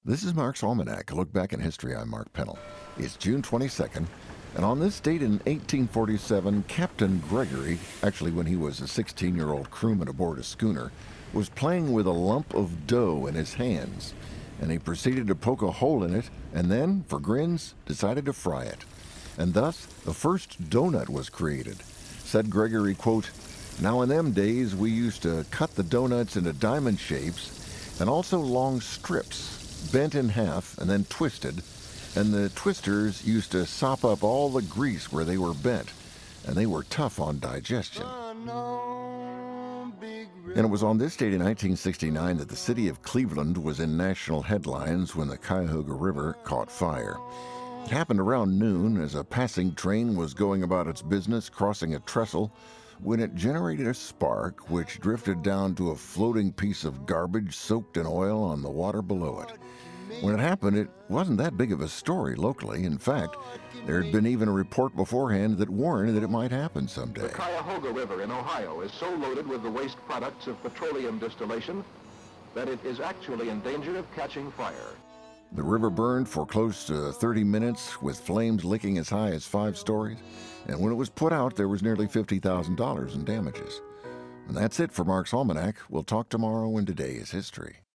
This is Mark's Almanac, a look back in history. I'm Mark Pennell. It's June 22nd, and on this date in 1847, Captain Gregory, actually when he was a 16-year-old crewman aboard a schooner, was playing with a lump of dough in his hands, and he proceeded to poke a hole in it, and then, for grins, decided to fry it. And thus, the first donut was created. Said Gregory, quote, "Now in them days we used to cut the donuts into diamond shapes and also long strips, bent in half and then twisted, and the twisters used to sop up all the grease where they were bent, and they were tough on digestion." And it was on this date in 1969 that the city of Cleveland was in national headlines when the Cuyahoga River caught fire. It happened around noon as a passing train was going about its business crossing a trestle when it generated a spark which drifted down to a floating piece of garbage soaked in oil on the water below it. When it happened, it wasn't that big of a story locally. In fact, there had been even a report beforehand that warned that it might happen someday. The Cuyahoga River in Ohio is so loaded with the waste products of petroleum distillation that it is actually in danger of catching fire. The river burned for close to 30 minutes with flames licking as high as 5 stories. And when it was put out, there was nearly $50,000 in damages. And that's it for Mark's Almanac. We'll talk tomorrow when today is history.